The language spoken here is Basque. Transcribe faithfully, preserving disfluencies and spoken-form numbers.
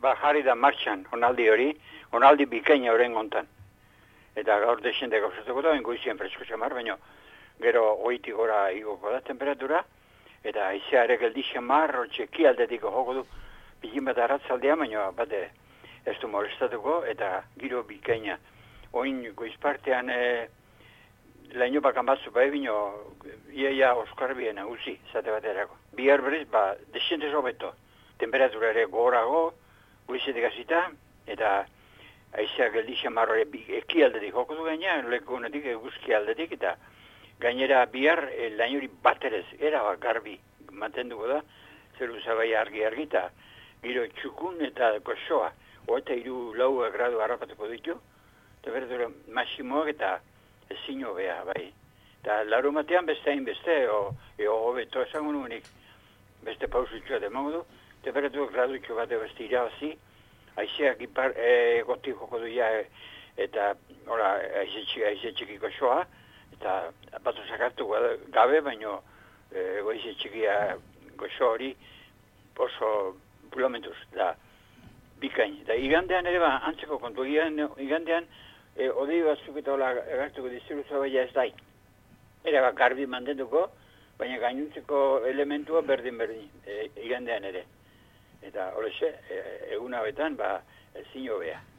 ba, jarri da martxan, onaldi hori, onaldi bikaina horren gontan. Eta gaur desende gauzatuko da, ingoizien fresko xamar, baina gero goitik gora igoko da temperatura, eta aizea ere geldi xamar, txeki aldetiko joko du, bilin bat arratzaldea, baina bate ez du molestatuko, eta giro bikaina. Oin goizpartean e, laino bakan batzu, bai bino, iaia oskarbien nagusi, zate baterako. Bihar berriz, ba, desente sobeto. Temperatura ere gorago, goizetik azita, eta aizea geldi xamar hori eki aldetik joko du gaina, leku honetik eguzki aldetik, eta gainera bihar e, lainori baterez, era garbi mantenduko da, zeru zabai argi-argi, eta giro txukun eta gozoa, oeta iru lau gradu harrapatuko ditu, temperatura masimoak eta ezin hobea, bai. Eta laru matean beste hain beste, o, eo hobeto esango nuenik, beste pausutxoa demango du, temperatura gradutxo bat beste irabazi, aizeak ipar, e, goti joko duia, e, eta, ora, aize txikiko soa, eta batu sakartu gabe, baino e, goize txikia gozo hori oso bulomentuz, da bikain. Da igandean ere ba, antzeko kontu, igandean e, odei batzuk eta hola egartuko diziru zabaila ez dai. Ere ba, garbi mantenduko, baina gainuntzeko elementua berdin-berdin, e, igandean ere. Eta horrexe, e, egun hauetan, ba, ezin hobea.